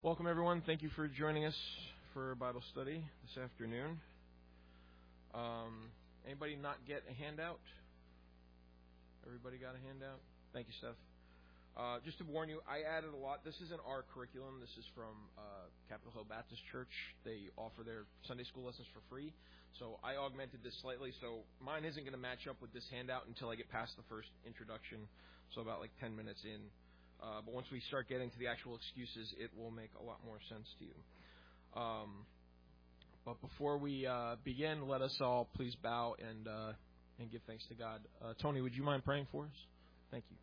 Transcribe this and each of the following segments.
Welcome, everyone. Thank you for joining us for Bible study this afternoon. Anybody not get a handout? Everybody got a handout? Thank you, Steph. Just to warn you, I added a lot. This isn't our curriculum. This is from Capitol Hill Baptist Church. They offer their Sunday school lessons for free. So I augmented this slightly. So mine isn't going to match up with this handout until I get past the first introduction, so about like 10 minutes in. But once we start getting to the actual excuses, it will make a lot more sense to you. But before we begin, let us all please bow and give thanks to God. Tony, would you mind praying for us? Thank you.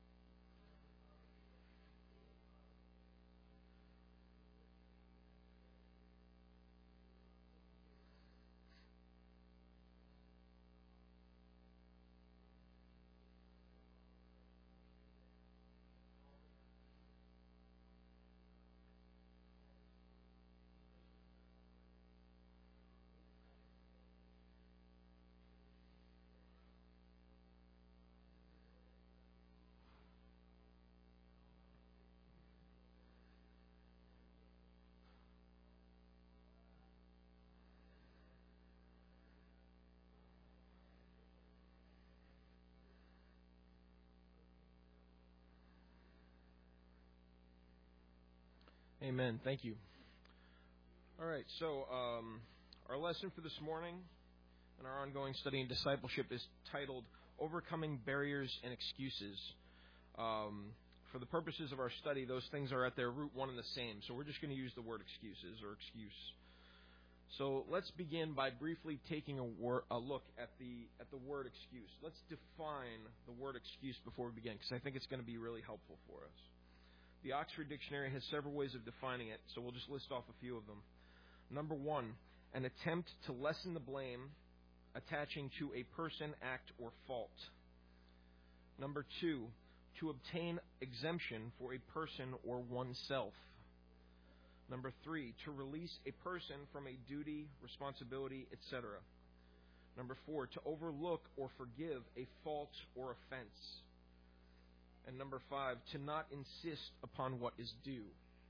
Amen. Thank you. All right, so our lesson for this morning and our ongoing study in discipleship is titled Overcoming Barriers and Excuses. For the purposes of our study, those things are at their root one and the same, so we're just going to use the word excuses or excuse. So let's begin by briefly taking a look at the word excuse. Let's define the word excuse before we begin, because I think it's going to be really helpful for us. The Oxford Dictionary has several ways of defining it, so we'll just list off a few of them. Number one, an attempt to lessen the blame attaching to a person, act, or fault. Number two, to obtain exemption for a person or oneself. Number three, to release a person from a duty, responsibility, etc. Number four, to overlook or forgive a fault or offense. And number five, to not insist upon what is due.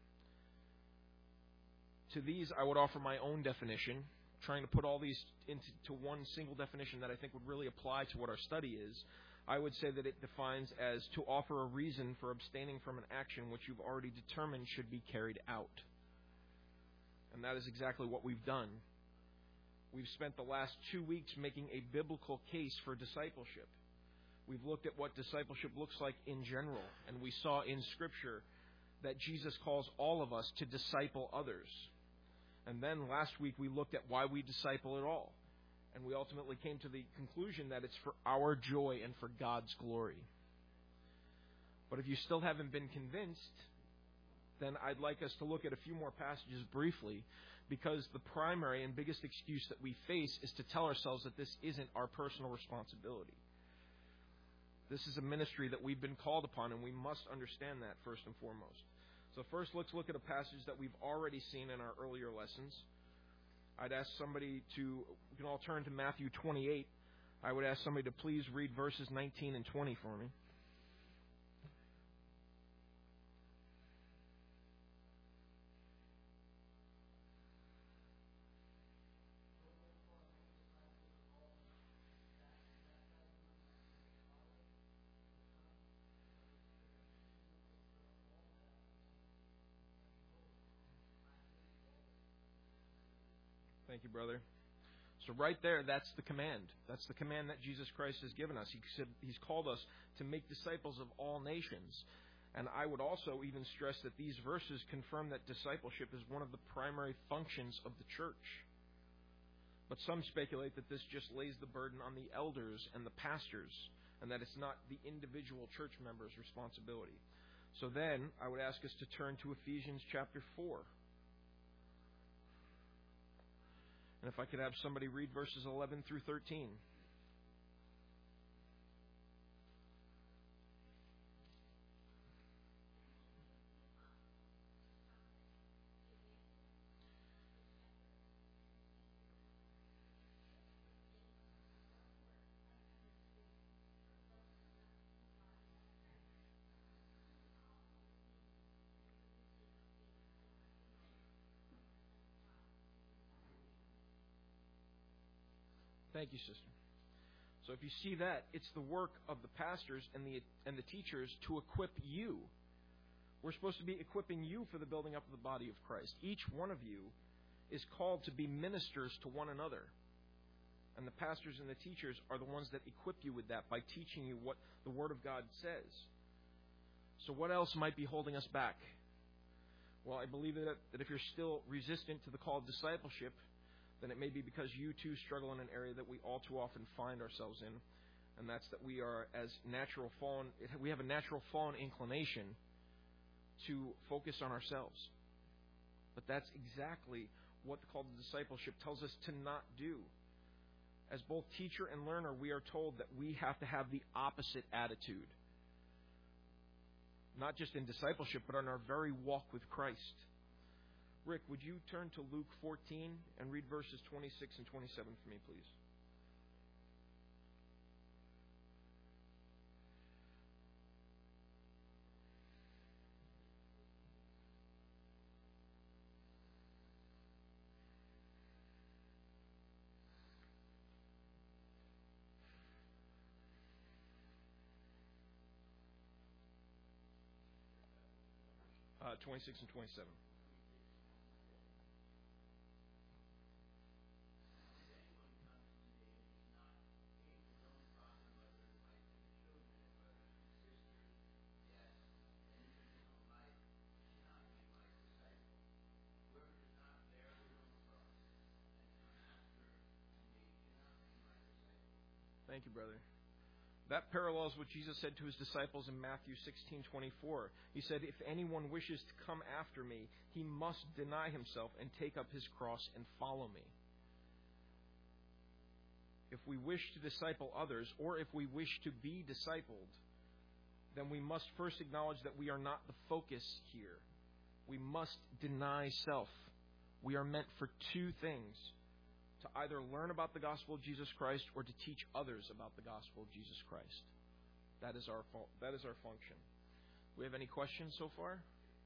To these, I would offer my own definition, trying to put all these into one single definition that I think would really apply to what our study is. I would say that it defines as to offer a reason for abstaining from an action which you've already determined should be carried out. And that is exactly what we've done. We've spent the last 2 weeks making a biblical case for discipleship. We've looked at what discipleship looks like in general, and we saw in Scripture that Jesus calls all of us to disciple others. And then last week we looked at why we disciple at all, and we ultimately came to the conclusion that it's for our joy and for God's glory. But if you still haven't been convinced, then I'd like us to look at a few more passages briefly, because the primary and biggest excuse that we face is to tell ourselves that this isn't our personal responsibility. This is a ministry that we've been called upon, and we must understand that first and foremost. So first, let's look at a passage that we've already seen in our earlier lessons. I'd ask somebody we can all turn to Matthew 28. I would ask somebody to please read verses 19 and 20 for me. Thank you, brother. So right there, that's the command. That's the command that Jesus Christ has given us. He said He's called us to make disciples of all nations. And I would also even stress that these verses confirm that discipleship is one of the primary functions of the church. But some speculate that this just lays the burden on the elders and the pastors, and that it's not the individual church member's responsibility. So then, I would ask us to turn to Ephesians chapter 4. And if I could have somebody read verses 11 through 13. Thank you, sister. So if you see that, it's the work of the pastors and the teachers to equip you. We're supposed to be equipping you for the building up of the body of Christ. Each one of you is called to be ministers to one another. And the pastors and the teachers are the ones that equip you with that by teaching you what the Word of God says. So what else might be holding us back? Well, I believe that if you're still resistant to the call of discipleship, then it may be because you too struggle in an area that we all too often find ourselves in, and that's that we are we have a natural fallen inclination to focus on ourselves. But that's exactly what the call to discipleship tells us to not do. As both teacher and learner, we are told that we have to have the opposite attitude. Not just in discipleship, but on our very walk with Christ. Rick, would you turn to Luke 14 and read verses 26 and 27 for me, please? Uh, 26 and 27. Thank you, brother. That parallels what Jesus said to his disciples in Matthew 16:24. He said, "If anyone wishes to come after me, he must deny himself and take up his cross and follow me." If we wish to disciple others, or if we wish to be discipled, then we must first acknowledge that we are not the focus here. We must deny self. We are meant for two things: to either learn about the gospel of Jesus Christ or to teach others about the gospel of Jesus Christ. That is our function. Do we have any questions so far?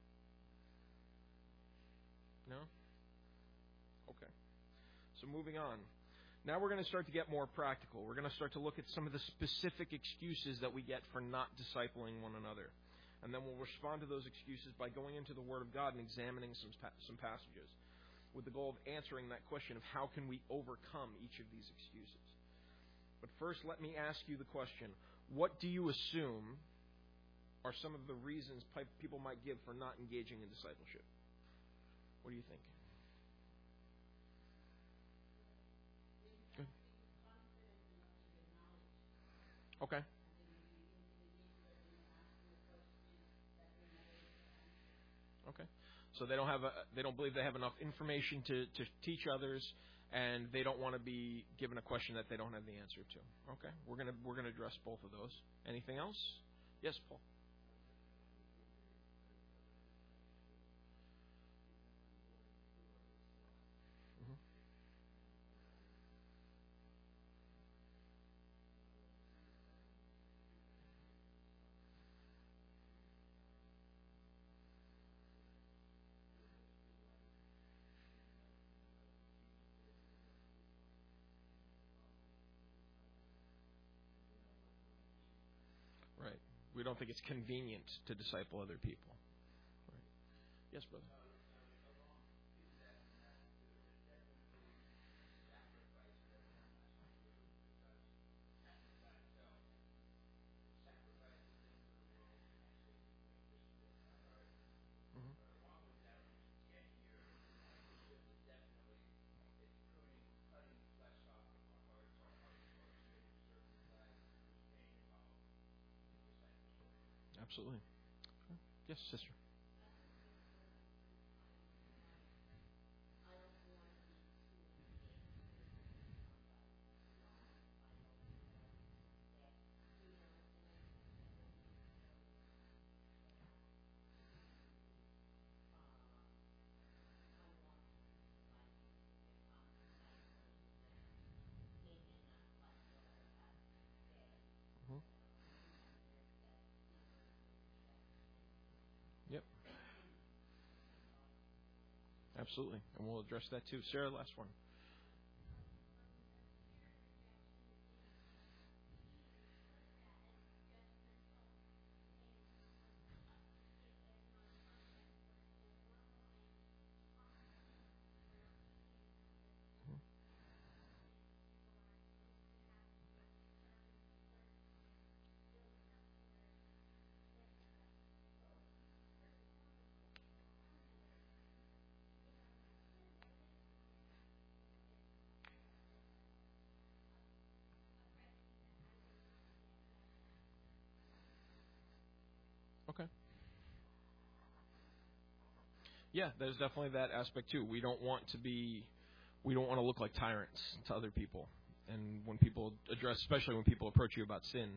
No? Okay. So moving on. Now we're going to start to get more practical. We're going to start to look at some of the specific excuses that we get for not discipling one another. And then we'll respond to those excuses by going into the Word of God and examining some passages, with the goal of answering that question of how can we overcome each of these excuses. But first, let me ask you the question: what do you assume are some of the reasons people might give for not engaging in discipleship? What do you think? Good. Okay. Okay. So they don't believe they have enough information to teach others, and they don't want to be given a question that they don't have the answer to. Okay. We're gonna address both of those. Anything else? Yes, Paul. Mm-hmm. Right. We don't think it's convenient to disciple other people. Right. Yes, brother. Mm-hmm. Absolutely. Yes, sister. Mm-hmm. Yep. Absolutely. And we'll address that too. Sarah, last one. Okay. Yeah, there's definitely that aspect too. We don't want to look like tyrants to other people. And when people especially when people approach you about sin,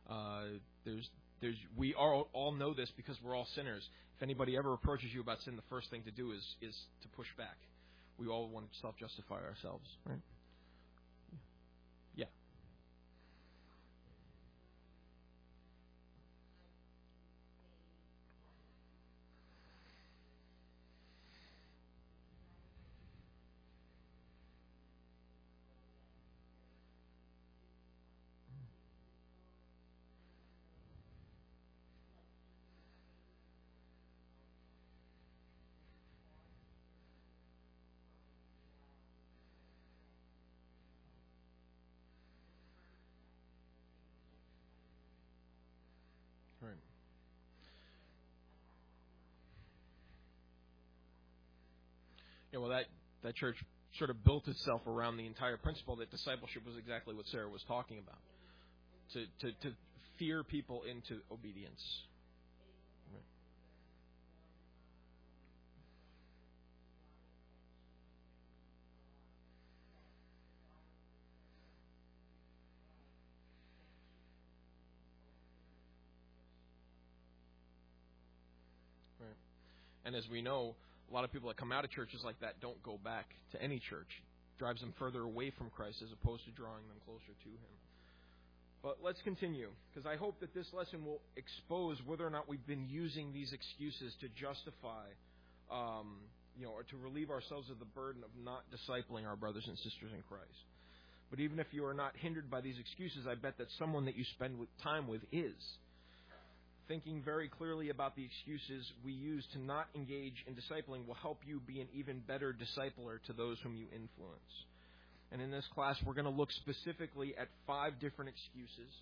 we all know this because we're all sinners. If anybody ever approaches you about sin, the first thing to do is to push back. We all want to self-justify ourselves, right? Yeah. Right. Yeah, well, that church sort of built itself around the entire principle that discipleship was exactly what Sarah was talking about. To fear people into obedience. Right. Right. And as we know, a lot of people that come out of churches like that don't go back to any church. Drives them further away from Christ as opposed to drawing them closer to Him. But let's continue, because I hope that this lesson will expose whether or not we've been using these excuses to justify, or to relieve ourselves of the burden of not discipling our brothers and sisters in Christ. But even if you are not hindered by these excuses, I bet that someone that you spend time with is. Thinking very clearly about the excuses we use to not engage in discipling will help you be an even better discipler to those whom you influence. And in this class, we're going to look specifically at 5 different excuses.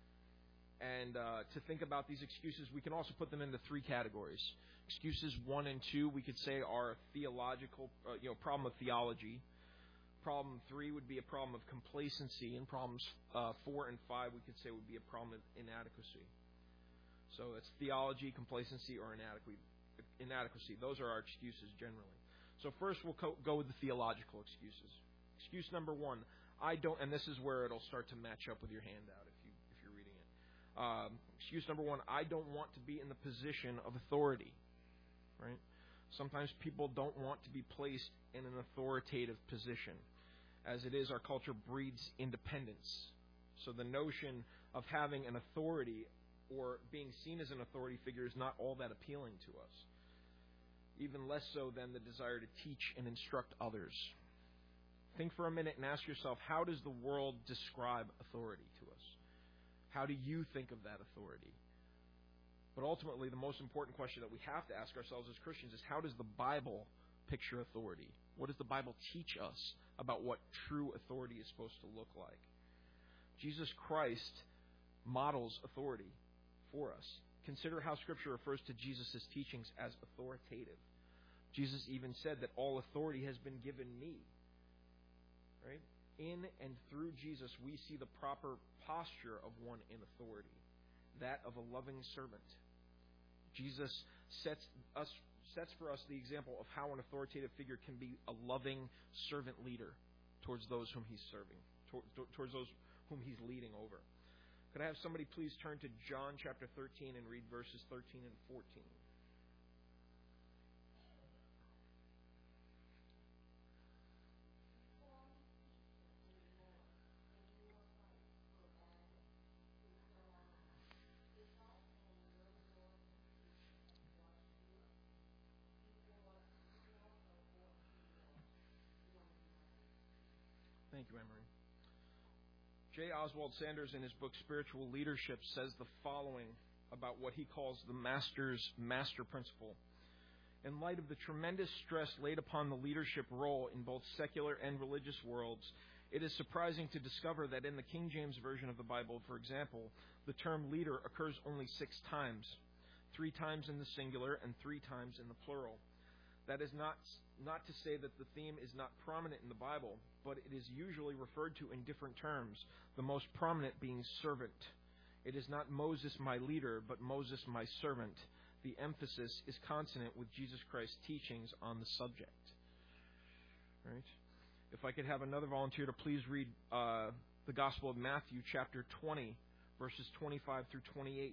And to think about these excuses, we can also put them into 3 categories. Excuses 1 and 2, we could say, are theological, problem of theology. Problem 3 would be a problem of complacency, and problems 4 and 5 we could say would be a problem of inadequacy. So it's theology, complacency, or inadequacy. Those are our excuses generally. So first we'll go with the theological excuses. Excuse number 1, and this is where it'll start to match up with your handout if you're reading it. Excuse number 1, I don't want to be in the position of authority. Right? Sometimes people don't want to be placed in an authoritative position. As it is, our culture breeds independence. So the notion of having an authority or being seen as an authority figure is not all that appealing to us. Even less so than the desire to teach and instruct others. Think for a minute and ask yourself, how does the world describe authority to us? How do you think of that authority? But ultimately, the most important question that we have to ask ourselves as Christians is, how does the Bible picture authority? What does the Bible teach us about what true authority is supposed to look like? Jesus Christ models authority for us. Consider how Scripture refers to Jesus' teachings as authoritative. Jesus even said that all authority has been given me. Right? In and through Jesus, we see the proper posture of one in authority, that of a loving servant. Jesus sets for us the example of how an authoritative figure can be a loving servant leader towards those whom he's serving, towards those whom he's leading over. Could I have somebody please turn to John chapter 13 and read verses 13 and 14? Thank you, Emery. J. Oswald Sanders, in his book Spiritual Leadership, says the following about what he calls the master's master principle. In light of the tremendous stress laid upon the leadership role in both secular and religious worlds, it is surprising to discover that in the King James Version of the Bible, for example, the term leader occurs only 6 times, 3 times in the singular and 3 times in the plural. That is not to say that the theme is not prominent in the Bible, but it is usually referred to in different terms, the most prominent being servant. It is not Moses my leader, but Moses my servant. The emphasis is consonant with Jesus Christ's teachings on the subject. Right? If I could have another volunteer to please read the Gospel of Matthew, chapter 20, verses 25 through 28.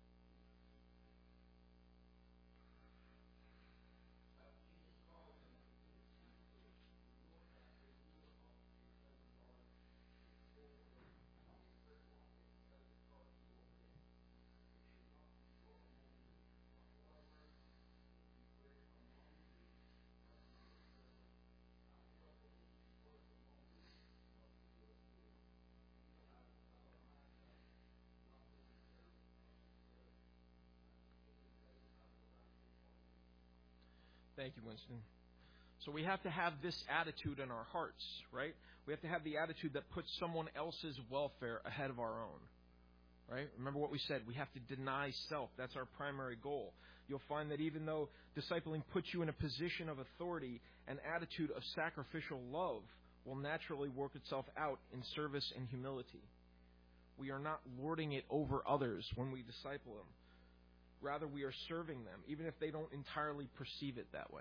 Thank you, Winston. So we have to have this attitude in our hearts, right? We have to have the attitude that puts someone else's welfare ahead of our own, right? Remember what we said. We have to deny self. That's our primary goal. You'll find that even though discipling puts you in a position of authority, an attitude of sacrificial love will naturally work itself out in service and humility. We are not lording it over others when we disciple them. Rather, we are serving them, even if they don't entirely perceive it that way.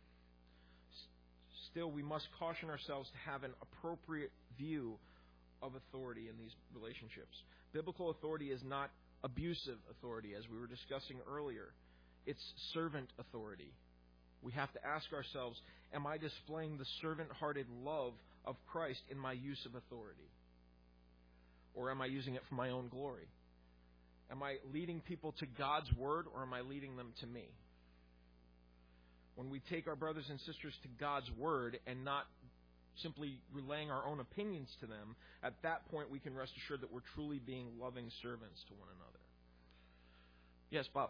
Still, we must caution ourselves to have an appropriate view of authority in these relationships. Biblical authority is not abusive authority, as we were discussing earlier. It's servant authority. We have to ask ourselves, am I displaying the servant-hearted love of Christ in my use of authority? Or am I using it for my own glory? Am I leading people to God's Word, or am I leading them to me? When we take our brothers and sisters to God's Word and not simply relaying our own opinions to them, at that point we can rest assured that we're truly being loving servants to one another. Yes, Bob?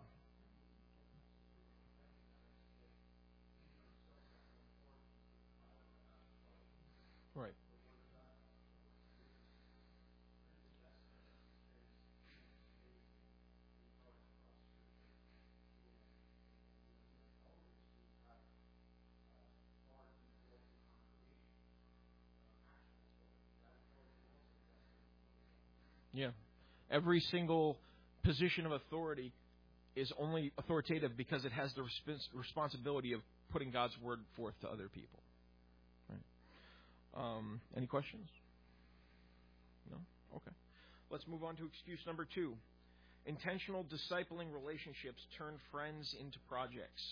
Right. Yeah. Every single position of authority is only authoritative because it has the responsibility of putting God's Word forth to other people. Right. Any questions? No? Okay. Let's move on to excuse number 2. Intentional discipling relationships turn friends into projects.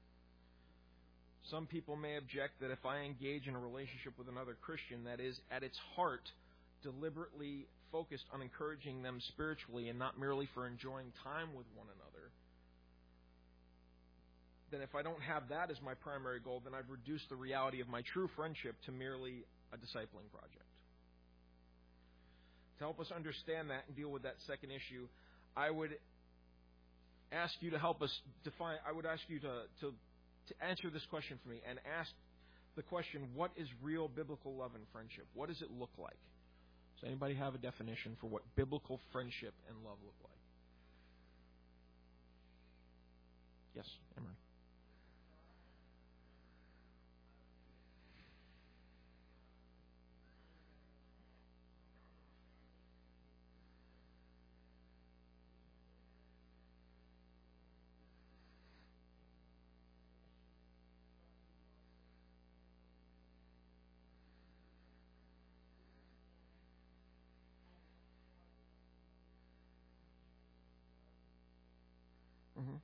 Some people may object that if I engage in a relationship with another Christian that is, at its heart, deliberately focused on encouraging them spiritually and not merely for enjoying time with one another, then if I don't have that as my primary goal, then I've reduced the reality of my true friendship to merely a discipling project. To help us understand that and deal with that second issue, I would ask you to help us define, I would ask you to answer this question for me and ask the question, what is real biblical love and friendship? What does it look like? Does anybody have a definition for what biblical friendship and love look like? Yes, Emery. Mm-hmm.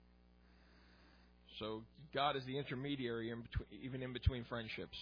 So God is the intermediary in between, even in between friendships.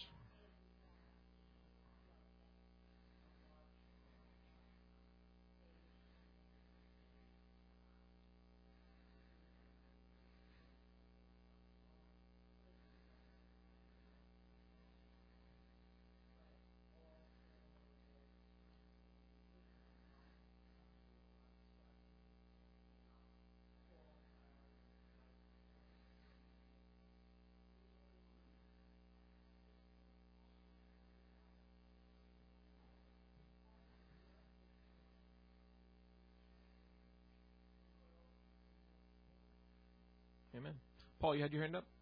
Amen. Paul, you had your hand up?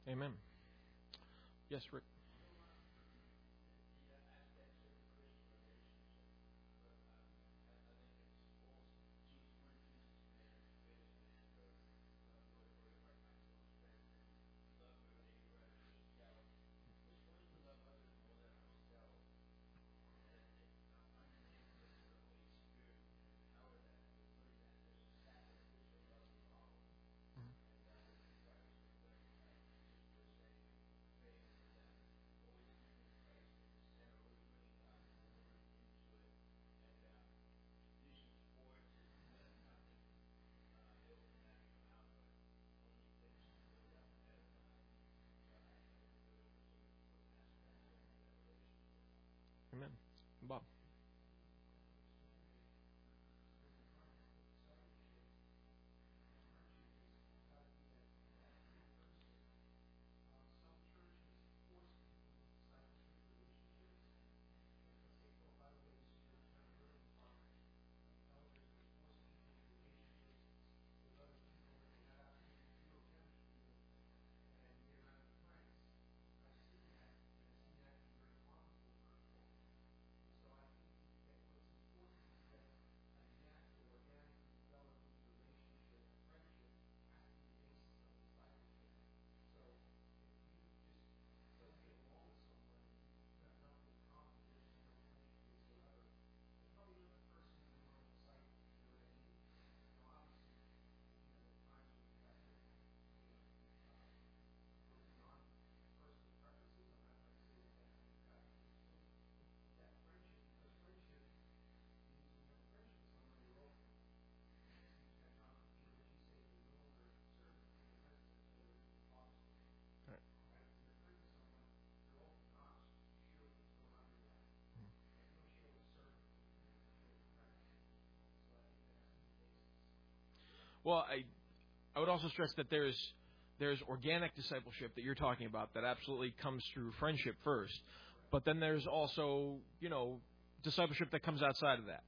Amen. Yes, Rick. Amen. Bob. Well, I would also stress that there's organic discipleship that you're talking about that absolutely comes through friendship first, but then there's also discipleship that comes outside of that.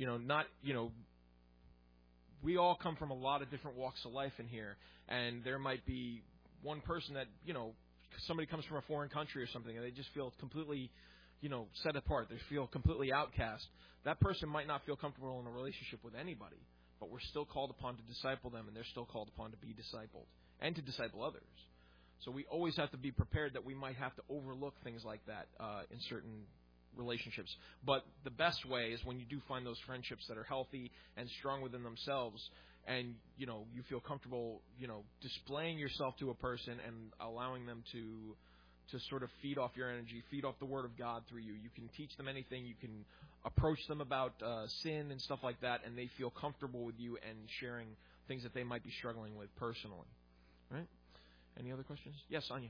We all come from a lot of different walks of life in here, and there might be one person that somebody comes from a foreign country or something, and they just feel completely set apart. They feel completely outcast. That person might not feel comfortable in a relationship with anybody. But we're still called upon to disciple them, and they're still called upon to be discipled and to disciple others. So we always have to be prepared that we might have to overlook things like that in certain relationships. But the best way is when you do find those friendships that are healthy and strong within themselves, and you feel comfortable displaying yourself to a person and allowing them to sort of feed off your energy, feed off the Word of God through you. You can teach them anything. You can approach them about sin and stuff like that, and they feel comfortable with you and sharing things that they might be struggling with personally. Right? Any other questions? Yes, Anya.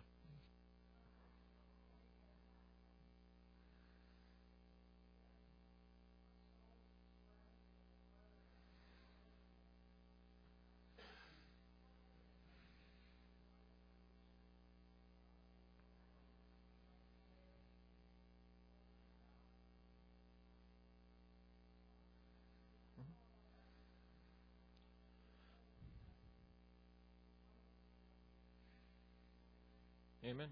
Amen.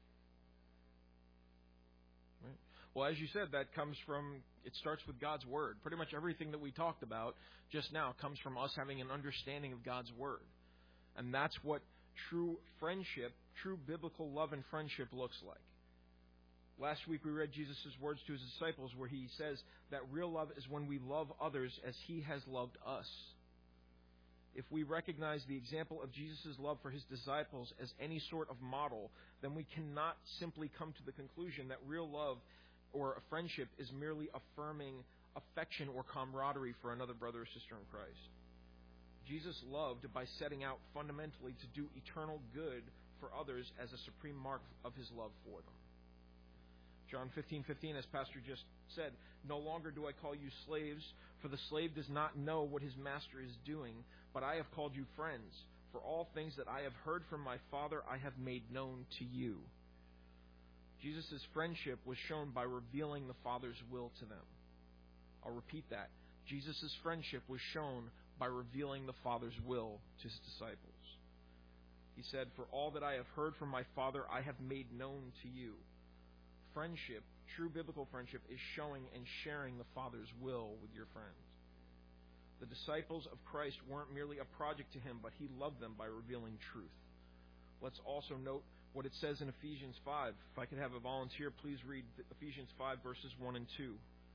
Right. Well, as you said, that comes from, it starts with God's Word. Pretty much everything that we talked about just now comes from us having an understanding of God's Word. And that's what true friendship, true biblical love and friendship looks like. Last week we read Jesus' words to His disciples where He says that real love is when we love others as He has loved us. If we recognize the example of Jesus' love for His disciples as any sort of model, then we cannot simply come to the conclusion that real love or a friendship is merely affirming affection or camaraderie for another brother or sister in Christ. Jesus loved by setting out fundamentally to do eternal good for others as a supreme mark of His love for them. John 15:15, as Pastor just said, "No longer do I call you slaves, for the slave does not know what his master is doing, but I have called you friends. For all things that I have heard from my Father I have made known to you." Jesus' friendship was shown by revealing the Father's will to them. I'll repeat that. Jesus' friendship was shown by revealing the Father's will to His disciples. He said, "For all that I have heard from my Father, I have made known to you." Friendship, true biblical friendship, is showing and sharing the Father's will with your friends. The disciples of Christ weren't merely a project to Him, but He loved them by revealing truth. Let's also note what it says in Ephesians 5. If I could have a volunteer, please read Ephesians 5, verses 1 and 2.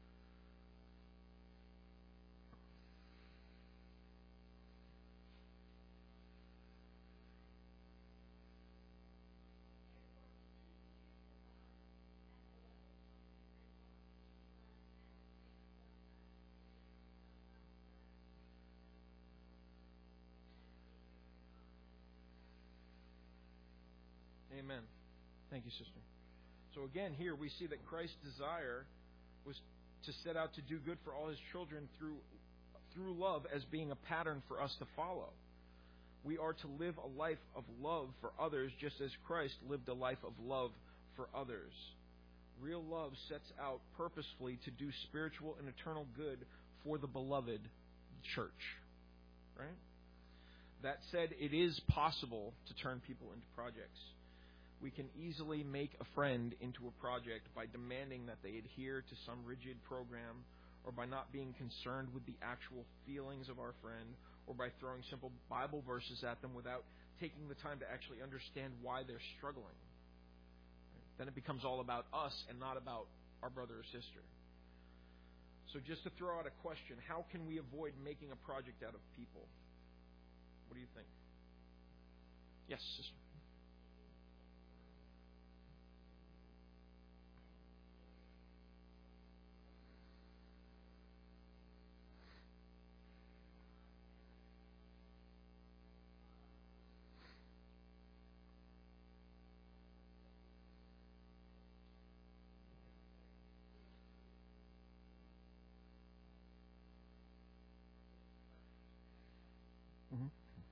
Amen. Thank you, sister. So again, here we see that Christ's desire was to set out to do good for all His children through love as being a pattern for us to follow. We are to live a life of love for others just as Christ lived a life of love for others. Real love sets out purposefully to do spiritual and eternal good for the beloved church. Right? That said, it is possible to turn people into projects. We can easily make a friend into a project by demanding that they adhere to some rigid program, or by not being concerned with the actual feelings of our friend, or by throwing simple Bible verses at them without taking the time to actually understand why they're struggling. Then it becomes all about us and not about our brother or sister. So just to throw out a question, how can we avoid making a project out of people? What do you think? Yes, sister. Mm-hmm.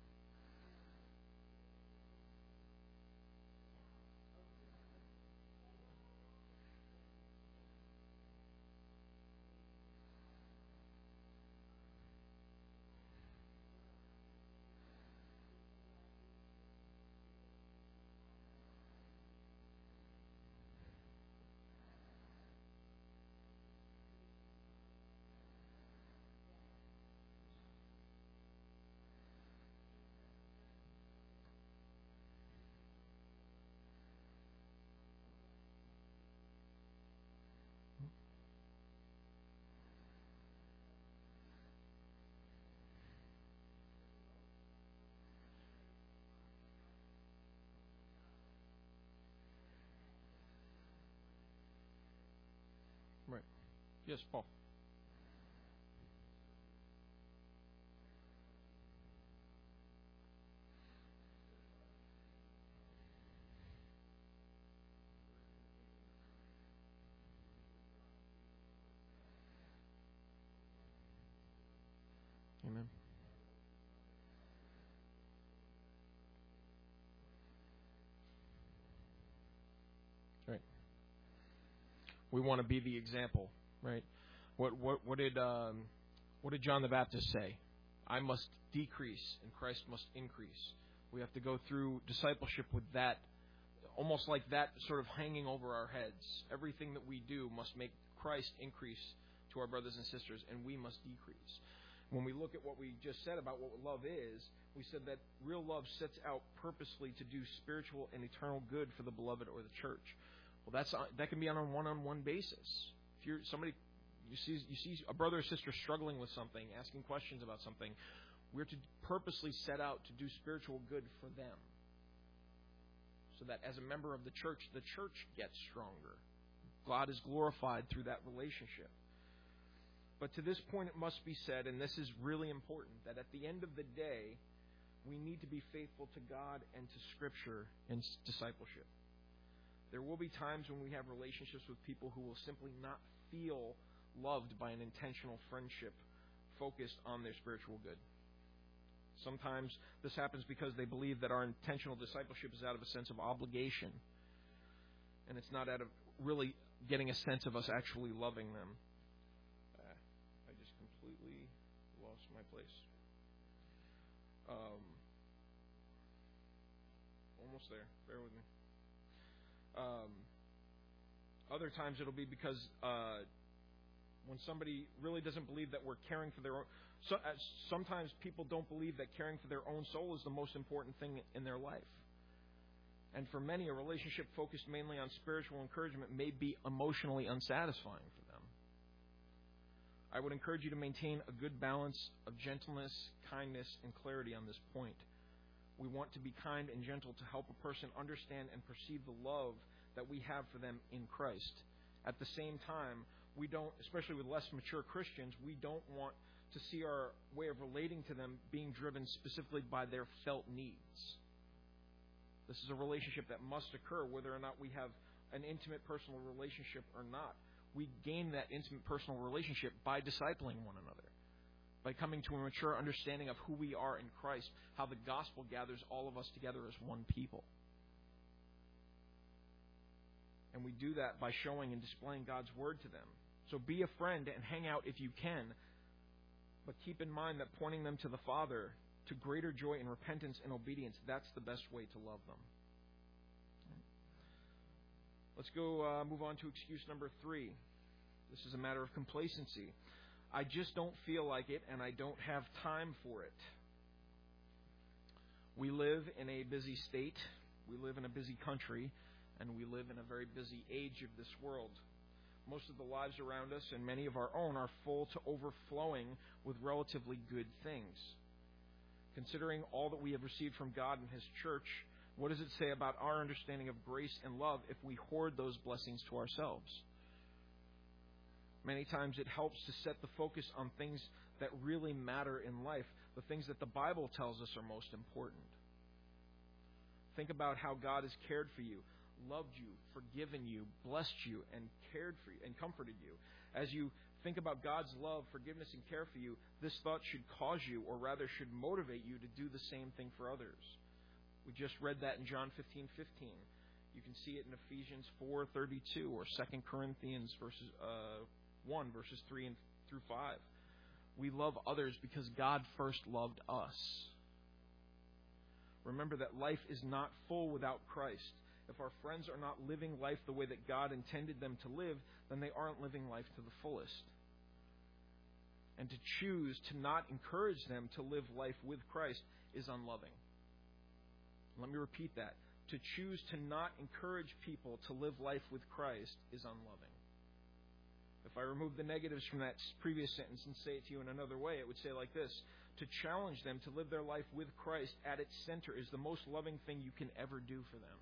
Right. Yes, Paul. Amen. Right. We want to be the example, right? What did John the Baptist say? I must decrease and Christ must increase. We have to go through discipleship with that, almost like that sort of hanging over our heads. Everything that we do must make Christ increase to our brothers and sisters, and we must decrease. When we look at what we just said about what love is, we said that real love sets out purposely to do spiritual and eternal good for the beloved or the church. Well, that can be on a one-on-one basis. If you're somebody, you see a brother or sister struggling with something, asking questions about something, we're to purposely set out to do spiritual good for them, so that as a member of the church gets stronger. God is glorified through that relationship. But to this point, it must be said, and this is really important, that at the end of the day, we need to be faithful to God and to Scripture and discipleship. There will be times when we have relationships with people who will simply not feel loved by an intentional friendship focused on their spiritual good. Sometimes this happens because they believe that our intentional discipleship is out of a sense of obligation, and it's not out of really getting a sense of us actually loving them. I just completely lost my place. almost there. Bear with me. Other times it'll be because when somebody really doesn't believe that we're caring for their own... sometimes people don't believe that caring for their own soul is the most important thing in their life. And for many, a relationship focused mainly on spiritual encouragement may be emotionally unsatisfying for them. I would encourage you to maintain a good balance of gentleness, kindness, and clarity on this point. We want to be kind and gentle to help a person understand and perceive the love that we have for them in Christ. At the same time, we don't, especially with less mature Christians, we don't want to see our way of relating to them being driven specifically by their felt needs. This is a relationship that must occur whether or not we have an intimate personal relationship or not. We gain that intimate personal relationship by discipling one another, by coming to a mature understanding of who we are in Christ, how the gospel gathers all of us together as one people. And we do that by showing and displaying God's word to them. So be a friend and hang out if you can, but keep in mind that pointing them to the Father, to greater joy in repentance and obedience, that's the best way to love them. Let's go move on to excuse number 3. This is a matter of complacency. I just don't feel like it, and I don't have time for it. We live in a busy state, we live in a busy country, and we live in a very busy age of this world. Most of the lives around us, and many of our own, are full to overflowing with relatively good things. Considering all that we have received from God and His church, what does it say about our understanding of grace and love if we hoard those blessings to ourselves? Many times it helps to set the focus on things that really matter in life, the things that the Bible tells us are most important. Think about how God has cared for you, loved you, forgiven you, blessed you, and cared for you, and comforted you. As you think about God's love, forgiveness, and care for you, this thought should cause you, or rather should motivate you to do the same thing for others. We just read that in John 15:15. You can see it in Ephesians 4:32 or 2 Corinthians 1, verses 3 through 5. We love others because God first loved us. Remember that life is not full without Christ. If our friends are not living life the way that God intended them to live, then they aren't living life to the fullest. And to choose to not encourage them to live life with Christ is unloving. Let me repeat that. To choose to not encourage people to live life with Christ is unloving. If I remove the negatives from that previous sentence and say it to you in another way, it would say like this: to challenge them to live their life with Christ at its center is the most loving thing you can ever do for them.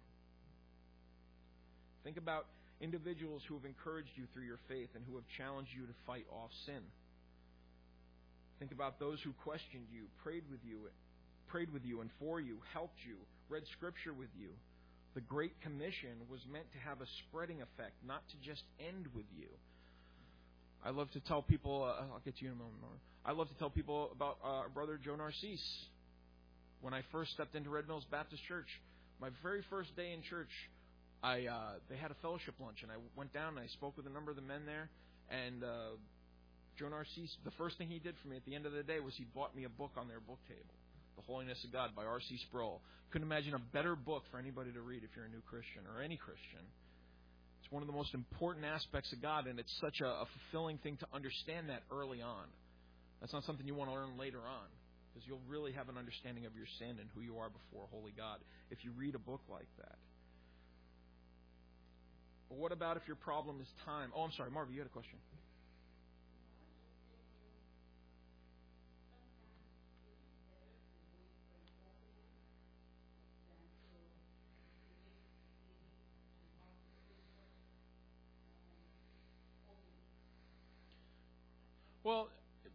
Think about individuals who have encouraged you through your faith and who have challenged you to fight off sin. Think about those who questioned you, prayed with you and for you, helped you, read Scripture with you. The Great Commission was meant to have a spreading effect, not to just end with you. I love to tell people, I'll get to you in a moment more. I love to tell people about our brother Joe Narcisse. When I first stepped into Red Mills Baptist Church, my very first day in church, they had a fellowship lunch, and I went down and I spoke with a number of the men there. And Joe Narcisse, the first thing he did for me at the end of the day was he bought me a book on their book table, The Holiness of God by R.C. Sproul. Couldn't imagine a better book for anybody to read if you're a new Christian or any Christian. It's one of the most important aspects of God, and it's such a fulfilling thing to understand that early on. That's not something you want to learn later on, because you'll really have an understanding of your sin and who you are before a holy God if you read a book like that. But what about if your problem is time? Oh, I'm sorry, Marvin, you had a question. Well,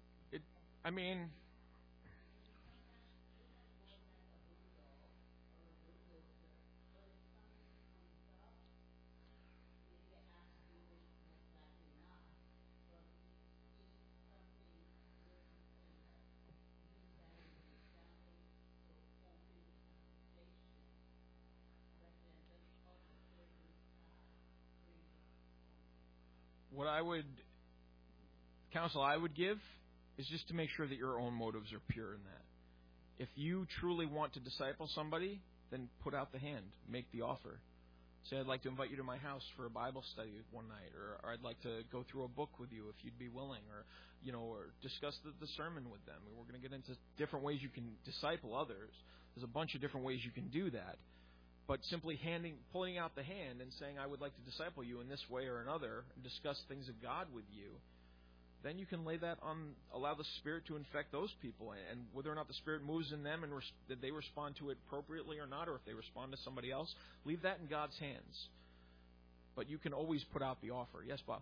what counsel I would give is just to make sure that your own motives are pure in that. If you truly want to disciple somebody, then put out the hand, make the offer. Say, I'd like to invite you to my house for a Bible study one night, or I'd like to go through a book with you if you'd be willing, or discuss the sermon with them. We're going to get into different ways you can disciple others. There's a bunch of different ways you can do that. But simply pulling out the hand and saying, I would like to disciple you in this way or another, and discuss things of God with you, then you can allow the Spirit to infect those people. And whether or not the Spirit moves in them and that they respond to it appropriately or not, or if they respond to somebody else, leave that in God's hands. But you can always put out the offer. Yes, Bob?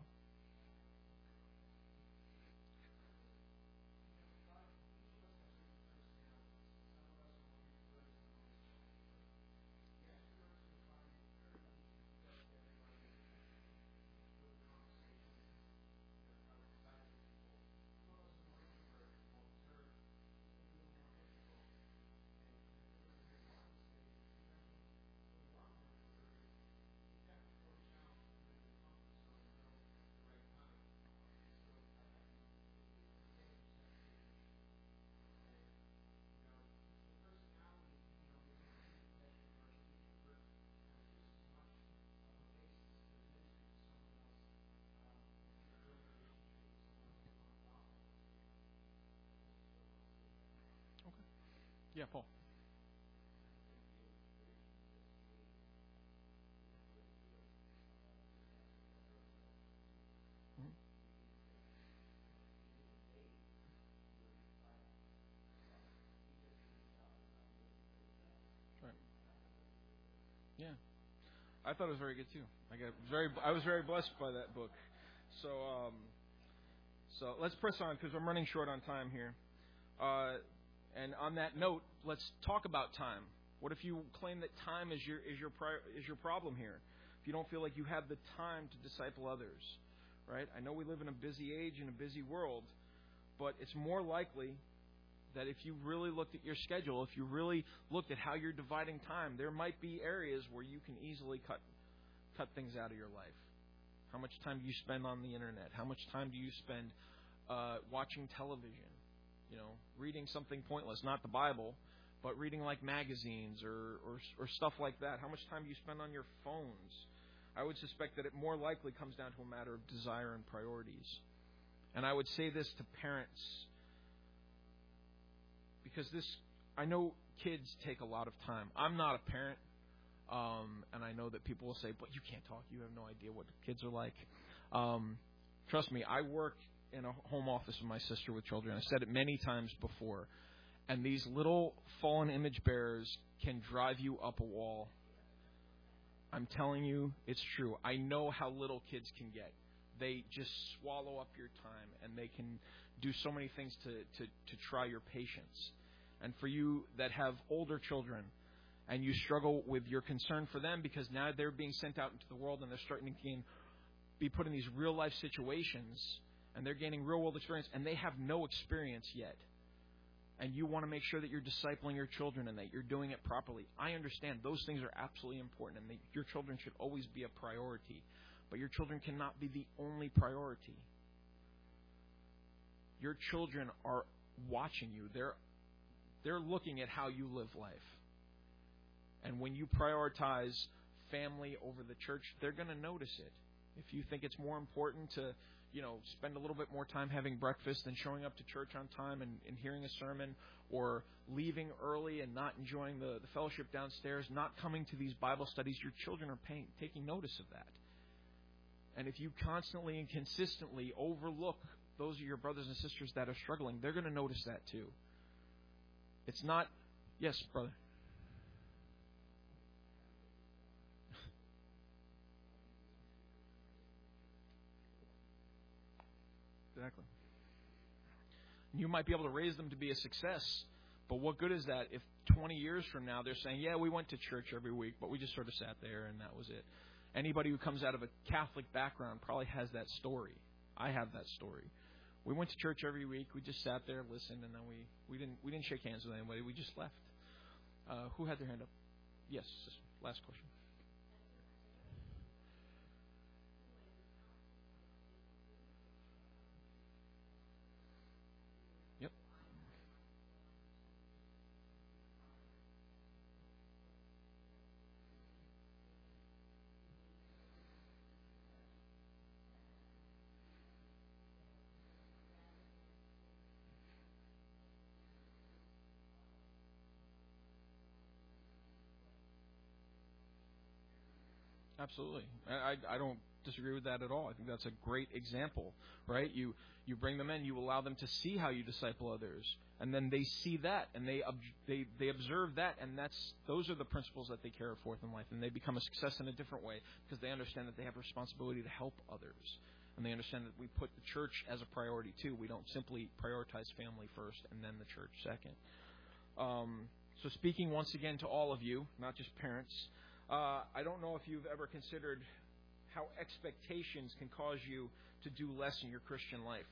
Yeah, Paul. Mm-hmm. Right. Yeah. I thought it was very good too. I was very blessed by that book. So let's press on because I'm running short on time here. And on that note, let's talk about time. What if you claim that time is your problem here? If you don't feel like you have the time to disciple others, right? I know we live in a busy age and a busy world, but it's more likely that if you really looked at your schedule, if you really looked at how you're dividing time, there might be areas where you can easily cut things out of your life. How much time do you spend on the internet? How much time do you spend watching television? Reading something pointless, not the Bible, but reading like magazines or stuff like that. How much time do you spend on your phones? I would suspect that it more likely comes down to a matter of desire and priorities. And I would say this to parents, because I know kids take a lot of time. I'm not a parent, and I know that people will say, but you can't talk. You have no idea what kids are like. Trust me, I work in a home office with my sister with children. I've said it many times before. And these little fallen image bearers can drive you up a wall. I'm telling you, it's true. I know how little kids can get. They just swallow up your time, and they can do so many things to try your patience. And for you that have older children, and you struggle with your concern for them because now they're being sent out into the world and they're starting to be put in these real-life situations, and they're gaining real-world experience, and they have no experience yet. And you want to make sure that you're discipling your children and that you're doing it properly. I understand those things are absolutely important, and your children should always be a priority. But your children cannot be the only priority. Your children are watching you. They're looking at how you live life. And when you prioritize family over the church, they're going to notice it. If you think it's more important to spend a little bit more time having breakfast than showing up to church on time and hearing a sermon, or leaving early and not enjoying the fellowship downstairs, not coming to these Bible studies, your children are taking notice of that. And if you constantly and consistently overlook those of your brothers and sisters that are struggling, they're going to notice that too. It's not... Yes, brother. Exactly. You might be able to raise them to be a success, but what good is that if 20 years from now they're saying, yeah, we went to church every week, but we just sort of sat there and that was it. Anybody who comes out of a Catholic background probably has that story. I have that story. We went to church every week. We just sat there, listened, and then we didn't shake hands with anybody. We just left. Who had their hand up? Yes, last question. Absolutely. I don't disagree with that at all. I think that's a great example, right? You bring them in, you allow them to see how you disciple others, and then they see that, and they observe that, and those are the principles that they carry forth in life, and they become a success in a different way because they understand that they have a responsibility to help others, and they understand that we put the church as a priority too. We don't simply prioritize family first and then the church second. So speaking once again to all of you, not just parents, I don't know if you've ever considered how expectations can cause you to do less in your Christian life.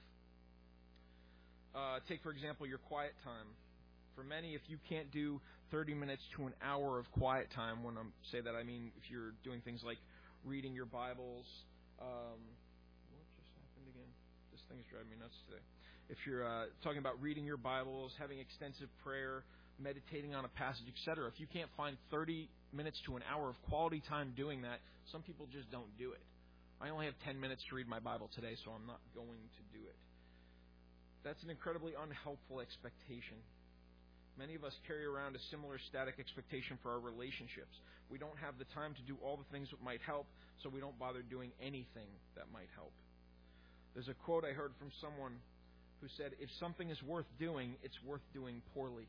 Take, for example, your quiet time. For many, if you can't do 30 minutes to an hour of quiet time, when I say that, I mean if you're doing things like reading your Bibles. What just happened again? This thing's driving me nuts today. If you're talking about reading your Bibles, having extensive prayer, meditating on a passage, etc., if you can't find 30 minutes to an hour of quality time doing that, some people just don't do it. I only have 10 minutes to read my Bible today, so I'm not going to do it. That's an incredibly unhelpful expectation. Many of us carry around a similar static expectation for our relationships. We don't have the time to do all the things that might help, so we don't bother doing anything that might help. There's a quote I heard from someone who said, "If something is worth doing, it's worth doing poorly."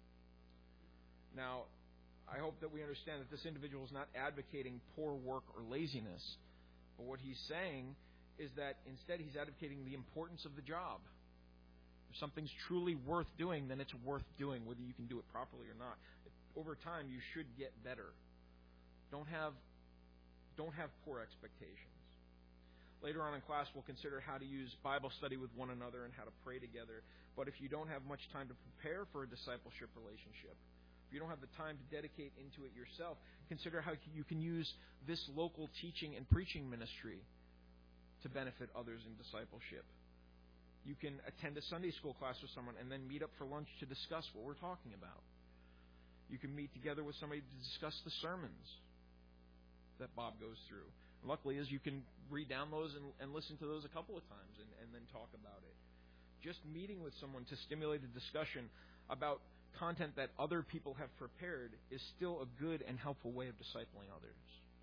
Now, I hope that we understand that this individual is not advocating poor work or laziness, but what he's saying is that instead he's advocating the importance of the job. If something's truly worth doing, then it's worth doing, whether you can do it properly or not. Over time, you should get better. Don't have poor expectations. Later on in class, we'll consider how to use Bible study with one another and how to pray together. But if you don't have much time to prepare for a discipleship relationship, if you don't have the time to dedicate into it yourself, consider how you can use this local teaching and preaching ministry to benefit others in discipleship. You can attend a Sunday school class with someone and then meet up for lunch to discuss what we're talking about. You can meet together with somebody to discuss the sermons that Bob goes through. And luckily, you can read down those and listen to those a couple of times and then talk about it. Just meeting with someone to stimulate a discussion about content that other people have prepared is still a good and helpful way of discipling others.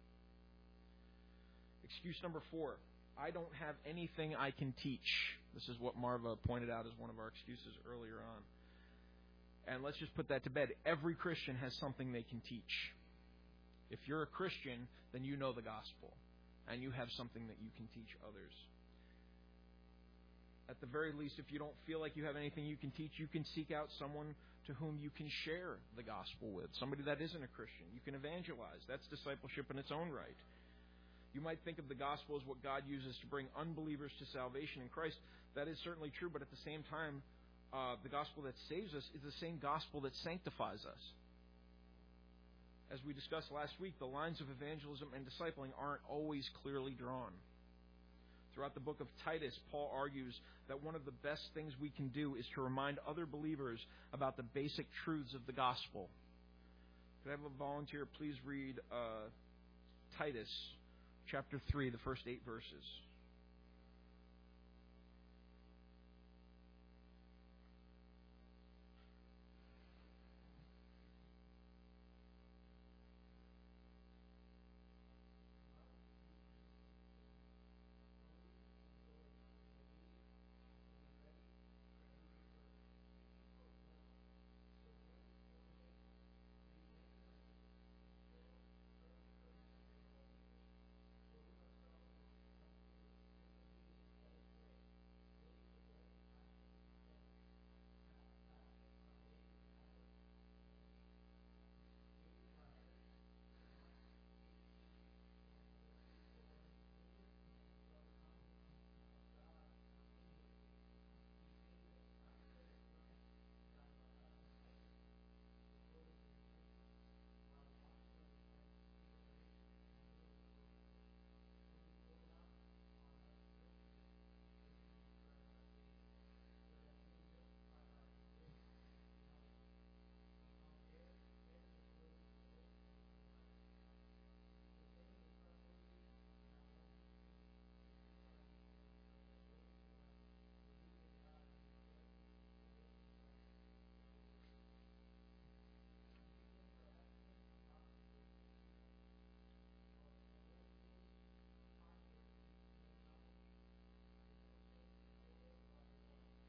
Excuse number 4. I don't have anything I can teach. This is what Marva pointed out as one of our excuses earlier on. And let's just put that to bed. Every Christian has something they can teach. If you're a Christian, then you know the gospel, and you have something that you can teach others. At the very least, if you don't feel like you have anything you can teach, you can seek out someone to whom you can share the gospel with, somebody that isn't a Christian. You can evangelize. That's discipleship in its own right. You might think of the gospel as what God uses to bring unbelievers to salvation in Christ. That is certainly true, but at the same time, the gospel that saves us is the same gospel that sanctifies us. As we discussed last week, the lines of evangelism and discipling aren't always clearly drawn. Throughout the book of Titus, Paul argues that one of the best things we can do is to remind other believers about the basic truths of the gospel. Could I have a volunteer please read Titus chapter 3, the first 8 verses?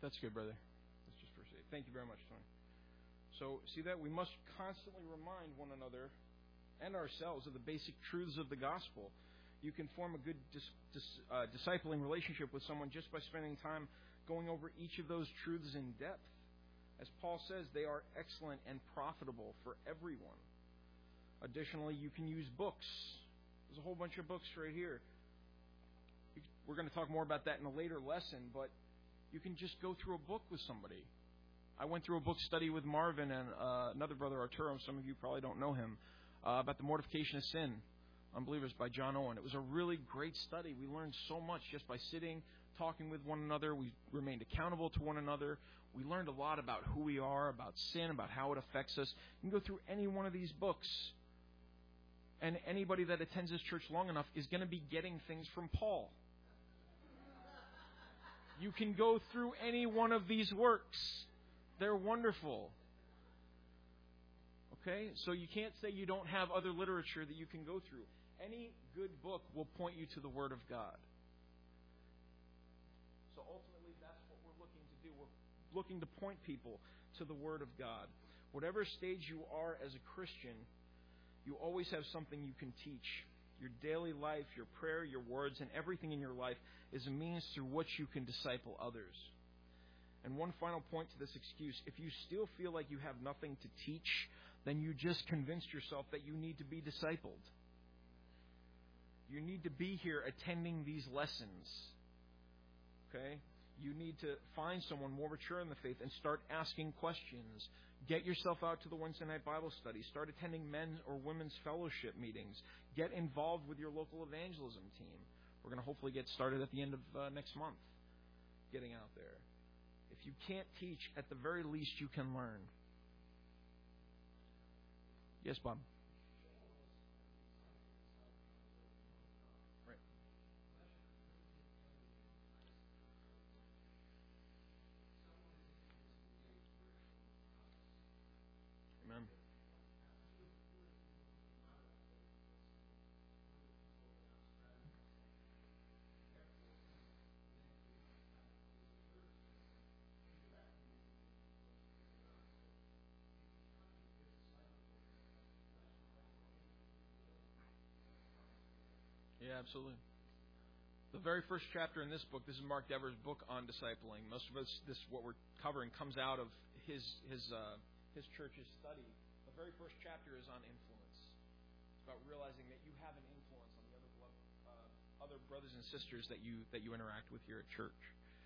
That's good, brother. That's just verse 8. Thank you very much, Tony. So, see that? We must constantly remind one another and ourselves of the basic truths of the gospel. You can form a good discipling relationship with someone just by spending time going over each of those truths in depth. As Paul says, they are excellent and profitable for everyone. Additionally, you can use books. There's a whole bunch of books right here. We're going to talk more about that in a later lesson, but you can just go through a book with somebody. I went through a book study with Marvin and another brother, Arturo. Some of you probably don't know him, about the mortification of sin, Unbelievers by John Owen. It was a really great study. We learned so much just by sitting, talking with one another. We remained accountable to one another. We learned a lot about who we are, about sin, about how it affects us. You can go through any one of these books, and anybody that attends this church long enough is going to be getting things from Paul. You can go through any one of these works. They're wonderful. Okay? So you can't say you don't have other literature that you can go through. Any good book will point you to the Word of God. So ultimately, that's what we're looking to do. We're looking to point people to the Word of God. Whatever stage you are as a Christian, you always have something you can teach. Your daily life, your prayer, your words, and everything in your life is a means through which you can disciple others. And one final point to this excuse: if you still feel like you have nothing to teach, then you just convinced yourself that you need to be discipled. You need to be here attending these lessons. Okay? You need to find someone more mature in the faith and start asking questions. Get yourself out to the Wednesday night Bible study. Start attending men's or women's fellowship meetings. Get involved with your local evangelism team. We're going to hopefully get started at the end of next month, getting out there. If you can't teach, at the very least you can learn. Yes, Bob? Right. Amen. Yeah, absolutely. The very first chapter in this book, this is Mark Dever's book on discipling. Most of us, what we're covering comes out of his church's study. The very first chapter is on influence. It's about realizing that you have an influence on the other brothers and sisters that you interact with here at church.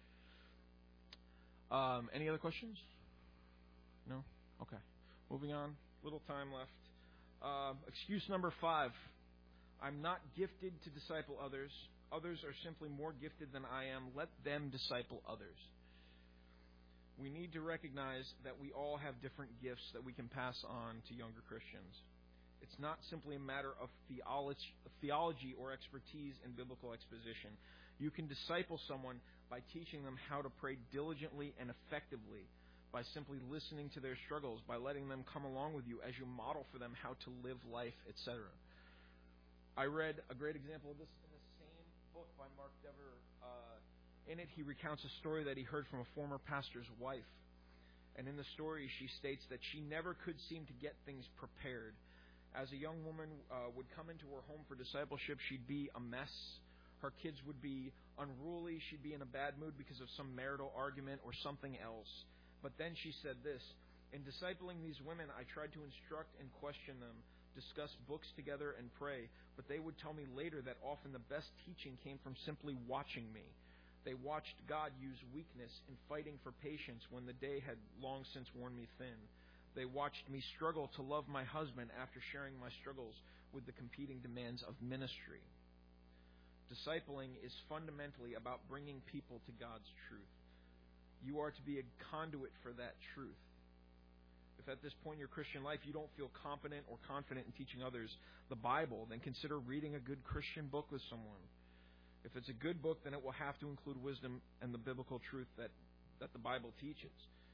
Any other questions? No? Okay. Moving on. Little time left. Excuse number 5. I'm not gifted to disciple others. Others are simply more gifted than I am. Let them disciple others. We need to recognize that we all have different gifts that we can pass on to younger Christians. It's not simply a matter of theology or expertise in biblical exposition. You can disciple someone by teaching them how to pray diligently and effectively, by simply listening to their struggles, by letting them come along with you as you model for them how to live life, etc. I read a great example of this in the same book by Mark Dever. In it, he recounts a story that he heard from a former pastor's wife. And in the story, she states that she never could seem to get things prepared. As a young woman would come into her home for discipleship, she'd be a mess. Her kids would be unruly. She'd be in a bad mood because of some marital argument or something else. But then she said this: in discipling these women, I tried to instruct and question them, discuss books together, and pray, but they would tell me later that often the best teaching came from simply watching me. They watched God use weakness in fighting for patience when the day had long since worn me thin. They watched me struggle to love my husband after sharing my struggles with the competing demands of ministry. Discipling is fundamentally about bringing people to God's truth. You are to be a conduit for that truth. If at this point in your Christian life you don't feel competent or confident in teaching others the Bible, then consider reading a good Christian book with someone. If it's a good book, then it will have to include wisdom and the biblical truth that the Bible teaches.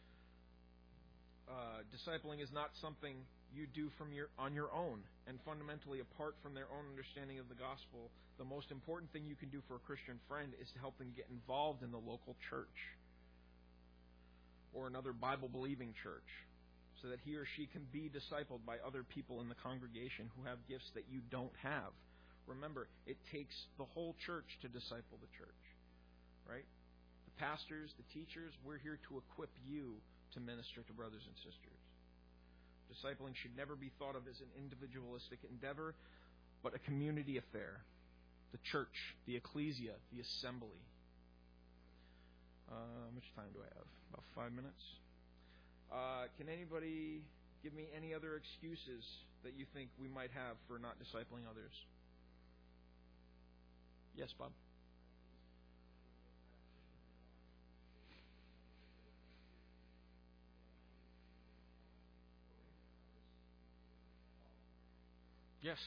Discipling is not something you do on your own, and fundamentally apart from their own understanding of the gospel. The most important thing you can do for a Christian friend is to help them get involved in the local church. or another Bible-believing church, so that he or she can be discipled by other people in the congregation who have gifts that you don't have. Remember, it takes the whole church to disciple the church, right? The pastors, the teachers, we're here to equip you to minister to brothers and sisters. Discipling should never be thought of as an individualistic endeavor, but a community affair. The church, the ecclesia, the assembly. How much time do I have? About 5 minutes. Can anybody give me any other excuses that you think we might have for not discipling others? Yes, Bob? Yes.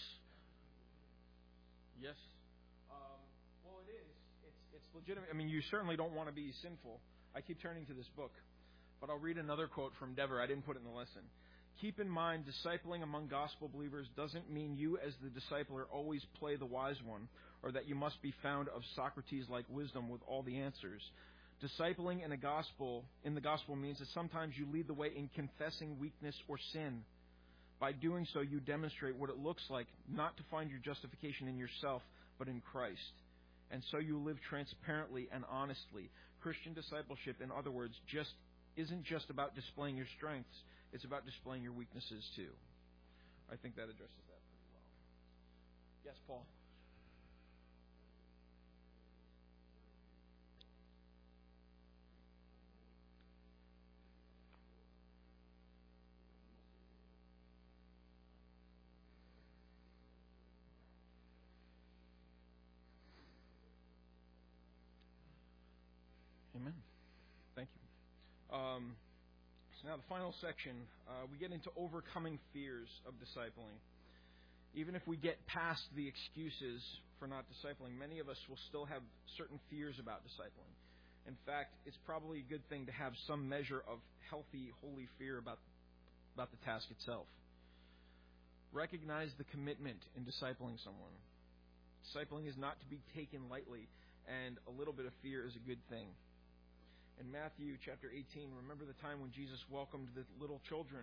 Yes. Well, it is. It's legitimate. I mean, you certainly don't want to be sinful. I keep turning to this book, but I'll read another quote from Dever. I didn't put it in the lesson. Keep in mind, discipling among gospel believers doesn't mean you as the discipler always play the wise one, or that you must be found of Socrates-like wisdom with all the answers. Discipling in the gospel means that sometimes you lead the way in confessing weakness or sin. By doing so, you demonstrate what it looks like not to find your justification in yourself, but in Christ. And so you live transparently and honestly. Christian discipleship, in other words, isn't just about displaying your strengths. It's about displaying your weaknesses, too. I think that addresses that pretty well. Yes, Paul? Amen. Thank you. So now the final section, we get into overcoming fears of discipling. Even if we get past the excuses for not discipling, many of us will still have certain fears about discipling. In fact, it's probably a good thing to have some measure of healthy, holy fear about the task itself. Recognize the commitment in discipling someone. Discipling is not to be taken lightly, and a little bit of fear is a good thing. In Matthew chapter 18, remember the time when Jesus welcomed the little children.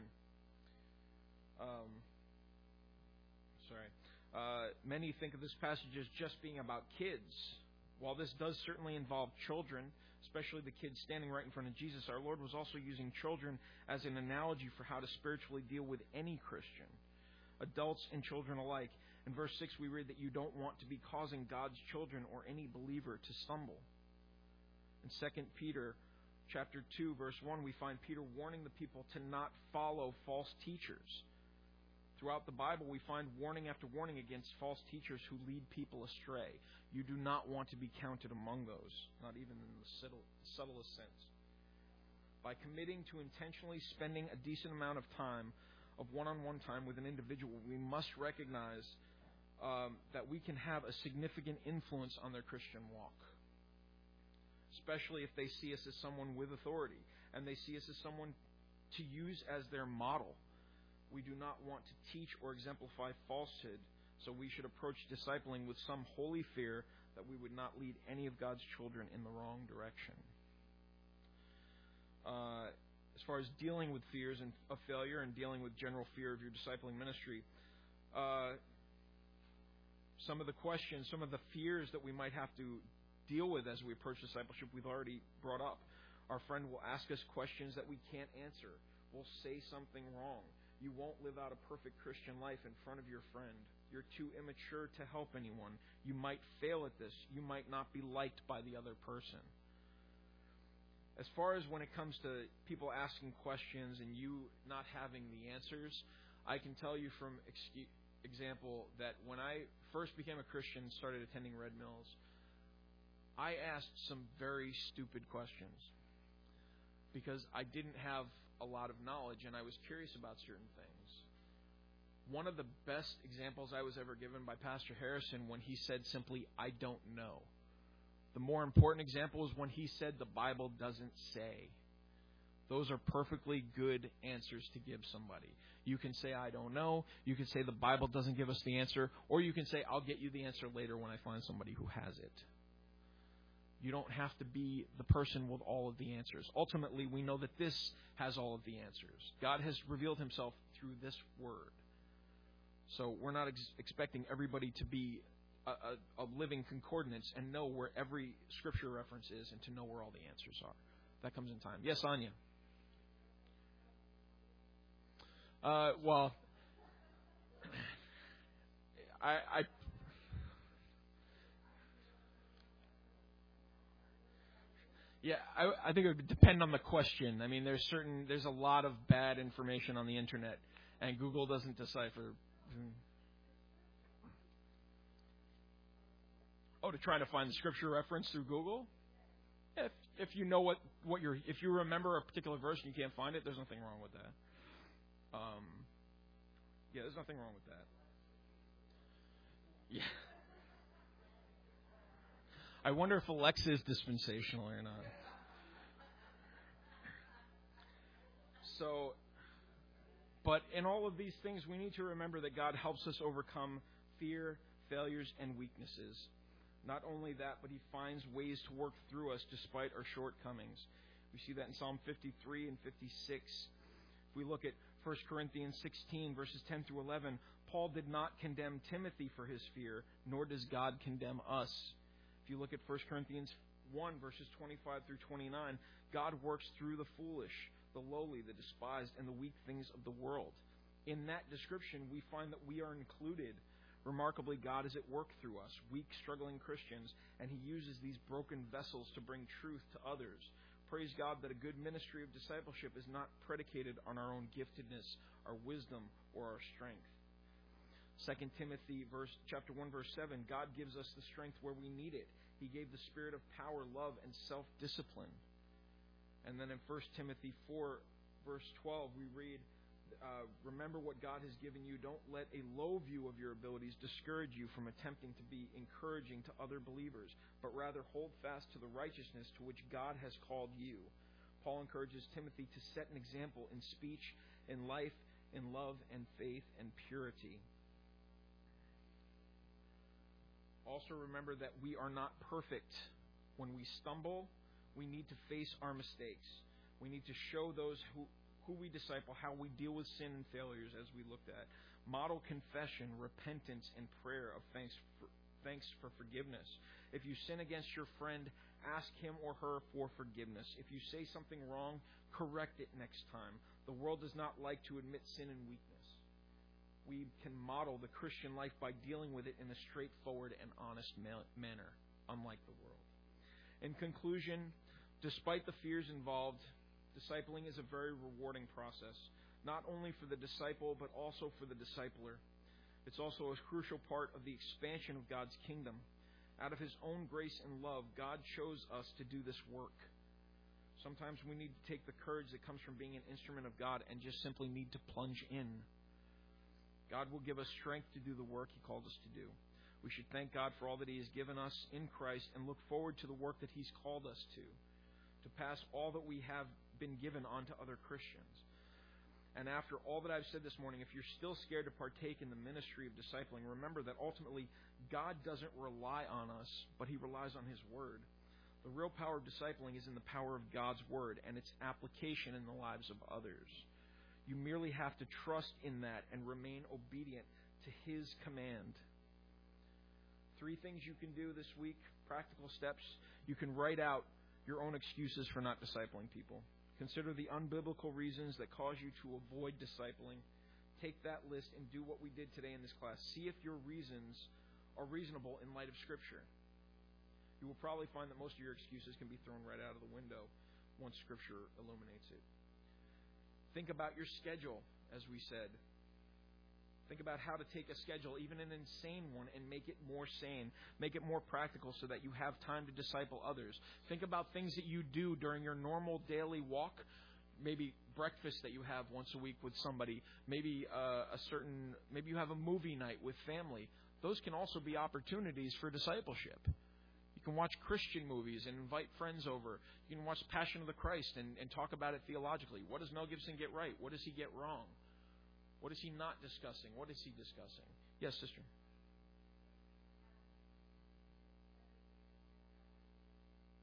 Many think of this passage as just being about kids. While this does certainly involve children, especially the kids standing right in front of Jesus, our Lord was also using children as an analogy for how to spiritually deal with any Christian, adults and children alike. In verse 6, we read that you don't want to be causing God's children or any believer to stumble. In 2 Peter chapter 2, verse 1, we find Peter warning the people to not follow false teachers. Throughout the Bible, we find warning after warning against false teachers who lead people astray. You do not want to be counted among those, not even in the subtlest sense. By committing to intentionally spending a decent amount of time, of one-on-one time with an individual, we must recognize that we can have a significant influence on their Christian walk. Especially if they see us as someone with authority and they see us as someone to use as their model. We do not want to teach or exemplify falsehood, so we should approach discipling with some holy fear that we would not lead any of God's children in the wrong direction. As far as dealing with fears of failure and dealing with general fear of your discipling ministry, some of the questions, some of the fears that we might have to deal with as we approach discipleship, we've already brought up. Our friend will ask us questions that we can't answer. We'll say something wrong. You won't live out a perfect Christian life in front of your friend. You're too immature to help anyone. You might fail at this. You might not be liked by the other person. As far as when it comes to people asking questions and you not having the answers, I can tell you from example that when I first became a Christian, started attending Red Mills, I asked some very stupid questions because I didn't have a lot of knowledge and I was curious about certain things. One of the best examples I was ever given by Pastor Harrison when he said simply, "I don't know." The more important example is when he said the Bible doesn't say. Those are perfectly good answers to give somebody. You can say, "I don't know." You can say the Bible doesn't give us the answer. Or you can say, "I'll get you the answer later when I find somebody who has it." You don't have to be the person with all of the answers. Ultimately, we know that this has all of the answers. God has revealed himself through this word. So we're not expecting everybody to be a living concordance and know where every scripture reference is and to know where all the answers are. That comes in time. Yes, Anya? Well, I think it would depend on the question. I mean, there's a lot of bad information on the internet, and Google doesn't decipher. Oh, to try to find the scripture reference through Google? If you know if you remember a particular verse and you can't find it, there's nothing wrong with that. There's nothing wrong with that. Yeah. I wonder if Alexa is dispensational or not. But in all of these things, we need to remember that God helps us overcome fear, failures, and weaknesses. Not only that, but He finds ways to work through us despite our shortcomings. We see that in Psalm 53 and 56. If we look at 1 Corinthians 16, verses 10 through 11, Paul did not condemn Timothy for his fear, nor does God condemn us. If you look at 1 Corinthians 1, verses 25 through 29, God works through the foolish, the lowly, the despised, and the weak things of the world. In that description, we find that we are included. Remarkably, God is at work through us, weak, struggling Christians, and He uses these broken vessels to bring truth to others. Praise God that a good ministry of discipleship is not predicated on our own giftedness, our wisdom, or our strength. 2 Timothy chapter 1, verse 7, God gives us the strength where we need it. He gave the spirit of power, love, and self-discipline. And then in 1 Timothy 4, verse 12, we read, remember what God has given you. Don't let a low view of your abilities discourage you from attempting to be encouraging to other believers, but rather hold fast to the righteousness to which God has called you. Paul encourages Timothy to set an example in speech, in life, in love, and faith, and purity. Also remember that we are not perfect. When we stumble, we need to face our mistakes. We need to show those who we disciple how we deal with sin and failures, as we looked at. Model confession, repentance, and prayer of thanks for forgiveness. If you sin against your friend, ask him or her for forgiveness. If you say something wrong, correct it next time. The world does not like to admit sin and weakness. We can model the Christian life by dealing with it in a straightforward and honest manner, unlike the world. In conclusion, despite the fears involved, discipling is a very rewarding process, not only for the disciple, but also for the discipler. It's also a crucial part of the expansion of God's kingdom. Out of His own grace and love, God chose us to do this work. Sometimes we need to take the courage that comes from being an instrument of God and just simply need to plunge in. God will give us strength to do the work He called us to do. We should thank God for all that He has given us in Christ and look forward to the work that He's called us to pass all that we have been given on to other Christians. And after all that I've said this morning, if you're still scared to partake in the ministry of discipling, remember that ultimately God doesn't rely on us, but He relies on His Word. The real power of discipling is in the power of God's Word and its application in the lives of others. You merely have to trust in that and remain obedient to His command. 3 things you can do this week, practical steps. You can write out your own excuses for not discipling people. Consider the unbiblical reasons that cause you to avoid discipling. Take that list and do what we did today in this class. See if your reasons are reasonable in light of Scripture. You will probably find that most of your excuses can be thrown right out of the window once Scripture illuminates it. Think about your schedule, as we said. Think about how to take a schedule, even an insane one, and make it more sane. Make it more practical so that you have time to disciple others. Think about things that you do during your normal daily walk. Maybe breakfast that you have once a week with somebody. Maybe maybe you have a movie night with family. Those can also be opportunities for discipleship. You can watch Christian movies and invite friends over. You can watch Passion of the Christ and talk about it theologically. What does Mel Gibson get right? What does he get wrong? What is he not discussing? What is he discussing? Yes, sister.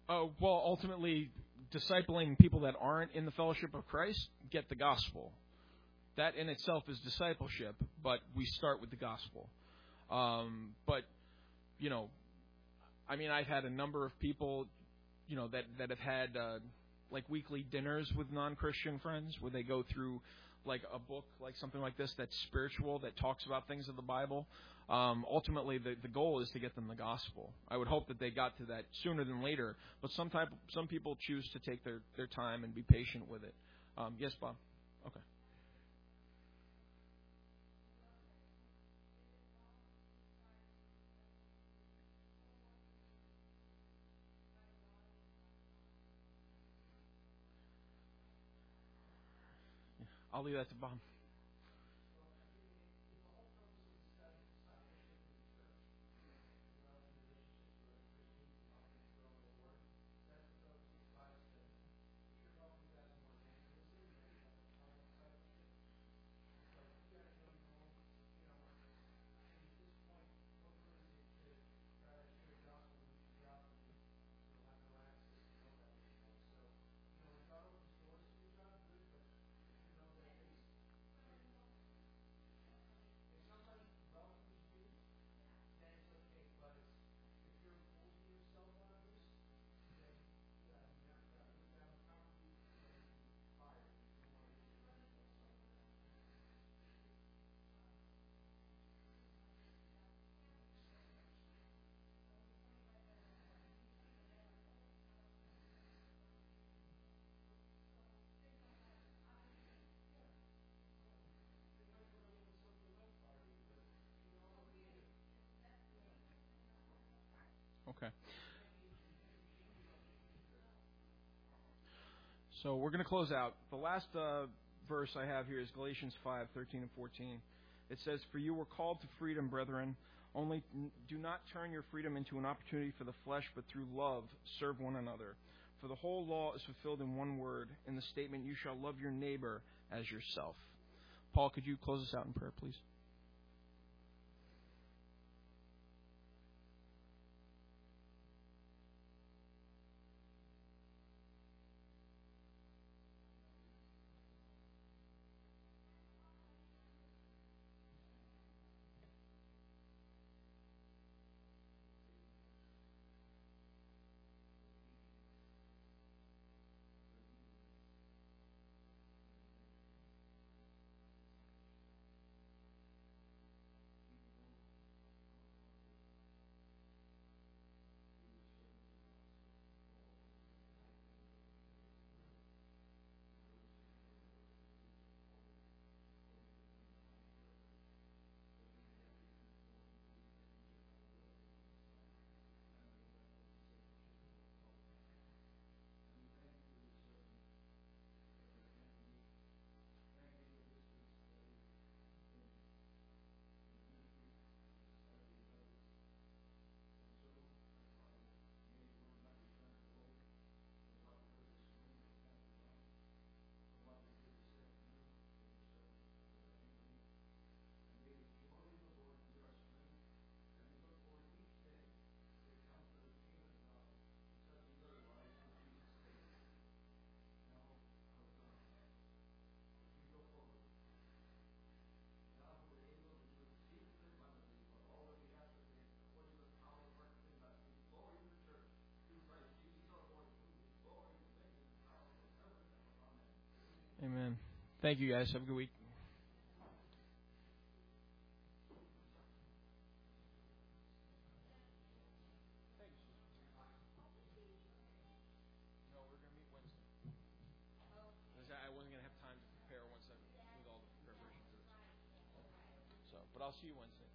Well, ultimately, discipling people that aren't in the fellowship of Christ get the gospel. That in itself is discipleship, but we start with the gospel. But, I've had a number of people, that have had like weekly dinners with non-Christian friends where they go through like a book, like something like this that's spiritual, that talks about things of the Bible. Ultimately, the goal is to get them the gospel. I would hope that they got to that sooner than later, but some people choose to take their time and be patient with it. Yes, Bob? Okay. I'll leave that to Bob. Okay. So we're going to close out. The last verse I have here is Galatians 5:13 and 14. It says, "For you were called to freedom, brethren. Only do not turn your freedom into an opportunity for the flesh, but through love serve one another. For the whole law is fulfilled in one word, in the statement, you shall love your neighbor as yourself." Paul, could you close us out in prayer, please? Amen. Thank you, guys. Have a good week. No, we're going to meet Wednesday. I wasn't going to have time to prepare once I with all the preparation. But I'll see you Wednesday.